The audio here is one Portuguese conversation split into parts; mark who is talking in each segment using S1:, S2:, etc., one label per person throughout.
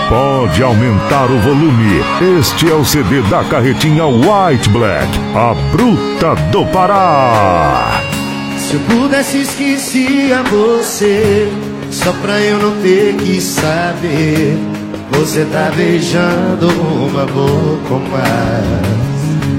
S1: Pode aumentar o volume. Este é o CD da carretinha White Black, a bruta do Pará.
S2: Se eu pudesse esquecia você, só pra eu não ter que saber. Você tá beijando uma boca mais.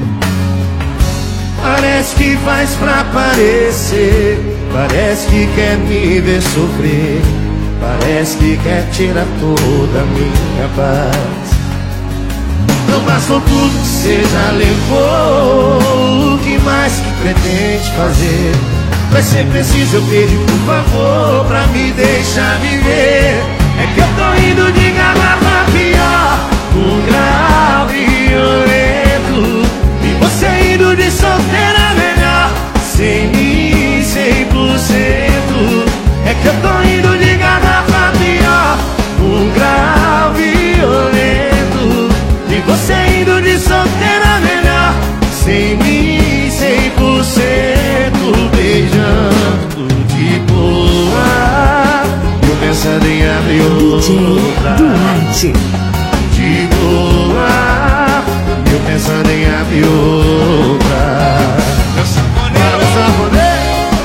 S2: Parece que faz pra parecer, parece que quer me ver sofrer, parece que quer tirar toda a minha paz. Não bastou tudo que você já levou, o que mais que pretende fazer? Vai ser preciso eu pedir por favor pra me deixar viver. É que eu tô indo de garrafa pior, um grau violento, e você indo de solteira melhor, sem mim 100%. É que eu tô indo de garrafa pior, um grau violento, e você indo de solteira melhor, sem mim 100%. Beijando de boa, eu pensando em abrir outra. De boa, eu pensando em abrir outra. Meu sanfoneiro, meu sanfoneiro.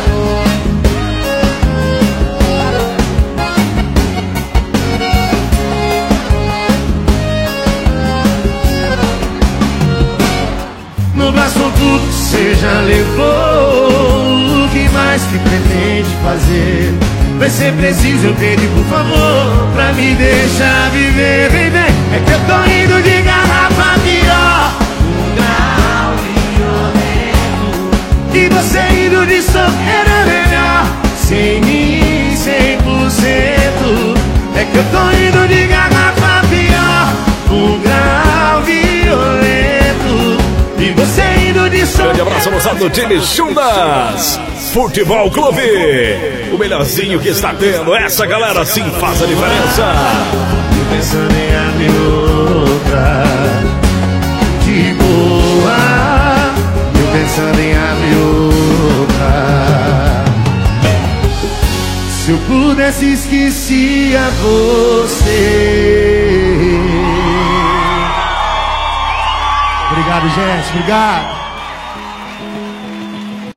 S2: No braço tudo que você já levou, o que mais que pretende fazer? Vai ser preciso eu pedir por favor pra me deixar viver, vem, vem. É que eu tô indo de garrafa pior, um grau violento, e você indo de solteira melhor, sem mim 100%. É que eu tô indo de garrafa pior, um grau violento, e você indo de solteira.
S3: Grande abraço, moçada do time Jundas Futebol Clube, o melhorzinho que está tendo. Essa galera sim faz a diferença.
S2: Eu pensando em abrir outra. De boa, eu pensando em abrir outra. Se eu pudesse esquecia você. Obrigado, gente, obrigado.